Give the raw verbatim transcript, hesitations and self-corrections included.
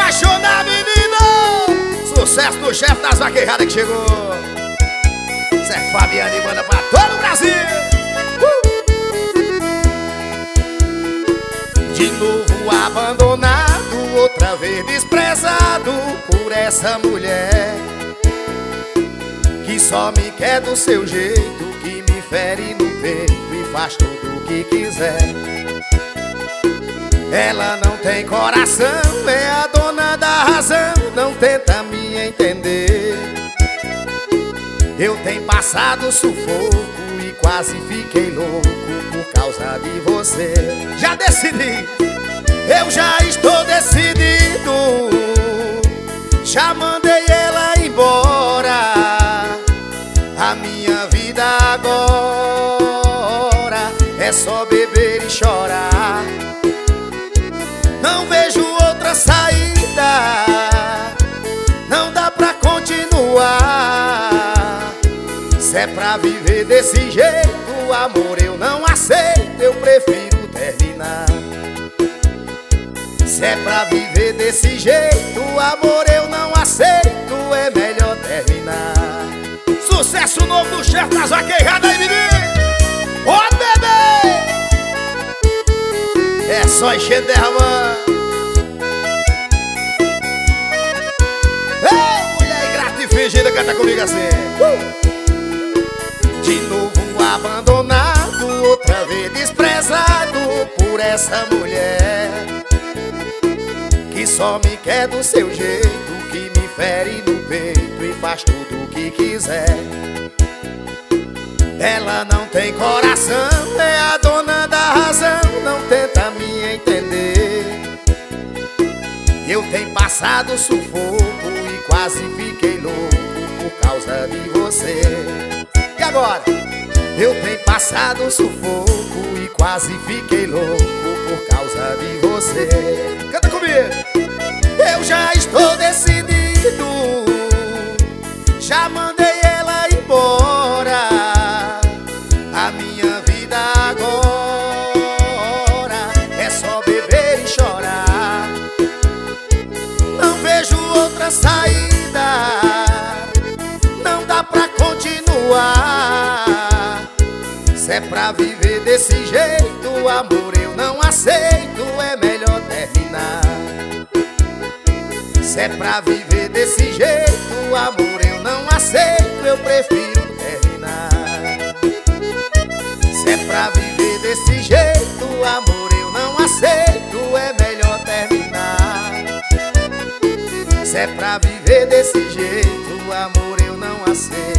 apaixonar, menino. Sucesso do chefe das vaquejadas que chegou. Zé Fabiano e manda pra todo o Brasil. uh! De novo abandonado, outra vez desprezado por essa mulher que só me quer do seu jeito, que me fere no peito e faz tudo o que quiser. Ela não tem coração, é a dona da razão, não tenta me entender. Eu tenho passado sufoco e quase fiquei louco por causa de você. Já decidi, eu já estou decidido, já mandei ela embora. A minha vida agora é só beber e chorar. Não vejo outra saída, não dá pra continuar. Se é pra viver desse jeito, amor, eu não aceito, eu prefiro terminar. Se é pra viver desse jeito, amor, eu não aceito, é melhor terminar. Sucesso novo do chefe das vaquejadas aí, menino! Ô, bebê! É só encher de derramar. Ei, mulher ingrata e fingida, canta comigo assim. uh! De novo abandonado, outra vez desprezado por essa mulher que só me quer do seu jeito, que me fere no peito e faz tudo o que quiser. Ela não tem coração, é a dona da razão, não tenta me entender. Eu tenho passado sufoco e quase fiquei louco por causa de você. E agora? Eu tenho passado sufoco e quase fiquei louco por causa de você. Canta comigo! Eu já estou decidido, já mandei ela embora. A minha vida agora é só beber e chorar. Não vejo outra saída, não dá pra continuar. Se é pra viver desse jeito, amor, eu não aceito, é melhor terminar. Se é pra viver desse jeito, amor, eu não aceito, eu prefiro terminar. Se é pra viver desse jeito, amor, eu não aceito, é melhor terminar. Se é pra viver desse jeito, amor, eu não aceito.